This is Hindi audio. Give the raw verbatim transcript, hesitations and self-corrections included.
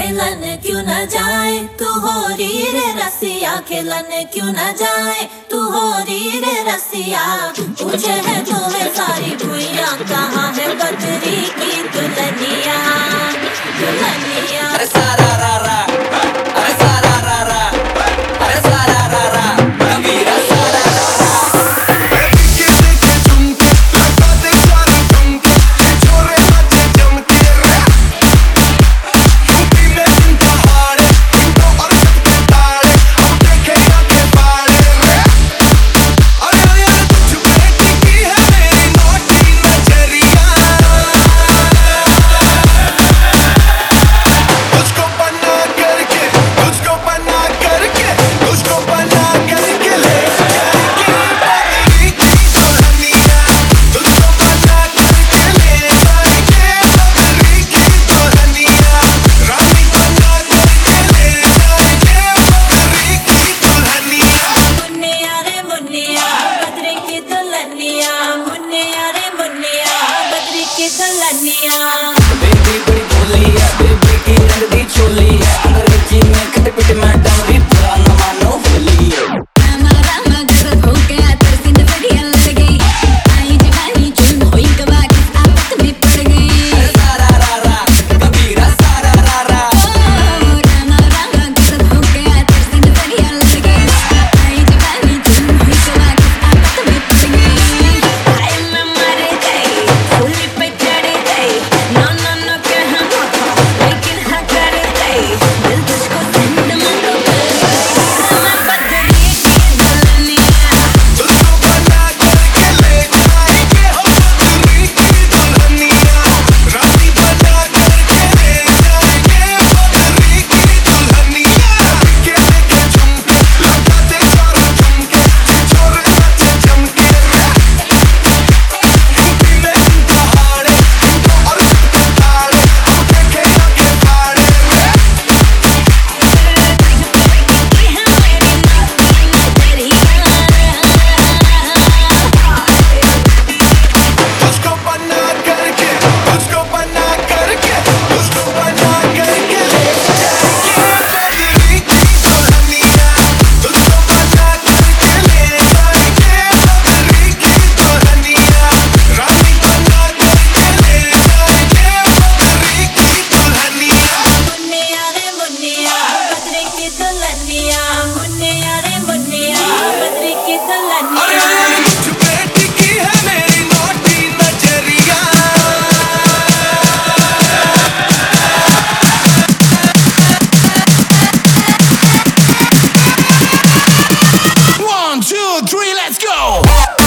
खेलन क्यों न जाए तू हो री रे रसिया, खेलन क्यों न जाए तू हो री रे रसिया। पूछे है तुम्हें सारी भुइयां कहाँ है बद्री की दुल्हनिया, दुल्हनिया। अरे सारा रा रा, अरे सारा रा रा, अरे सारा रा रा, कबीरा सारा रा रा। देखे देखे झुमके लगा दे सारे झुमके, छोरे नाचे जमके रे। यूपी में इनका हाल है, इनको और सबके ताल है, हम देखे आके पाले रे। अरे यार तुझ पे टिकी है मेरी नोटी नजरिया, तुझको बना करके, तुझको बना करके, तुझको बना करके ले जाएगी बद्री की दुल्हनिया, तुझको बना करके ले जाएगी बद्री की दुल्हनिया, रानी बना करके ले जाएगी बद्री की दुल्हनिया। मुन्निया रे मुन्निया बद्री की दुल्हनिया, मुन्निया रे मुन्निया बद्री की दुल्हनिया। बेबी बड़ी भोली है, बेबी की रंग दी चोली है, अंग्रेजी में खट पिट में डाउरी बुरा न मानो होली है। रामा रामा गजब हो गया तेरी नजरिया लग गई, आई जवानी चुन होई गवा किस आफत में पड़ गई। अरे सारा रा रा, कबीरा सारा रा रा। ओ रामा रामा गजब हो गया तेरी नजरिया लग गई, आई जवानी चुन होई गवा किस आफत में पड़ गई। हाय मैं मर गई, सूली पे चढ़ गई, नो नो नो कहा लेकिन हाँ कर गई, दिल तुझको जिंद मांगो कर गई। मैं बद्री की दुल्हनिया, तुझको बना करके ले जाएंगे हम बद्री की दुल्हनिया, रानी बना करके ले जाएंगे बद्री की दुल्हनिया। देखे देखे झुमके लगा दे सारे झुमके, छोरे नाचे जमके रे। यूपी में इनका हाल है, इनको और सबके ताल है, हम देखे आके पाले रे। तुझको बना करके, तुझको बना करके, तुझको बना करके ले जाएंगे बद्री की दुल्हनिया, तुझको बना करके ले जाएंगे बद्री की दुल्हनिया, रानी बना करके ले जाएंगे बद्री की दुल्हनिया। मुन्निया रे मुन्निया बद्री की दुल्हनिया, मुन्निया रे मुन्निया बद्री की अरे दुल्हनिया। यार तुझ पे टिकी है मेरी नोटी नजरिया, one two three let's go।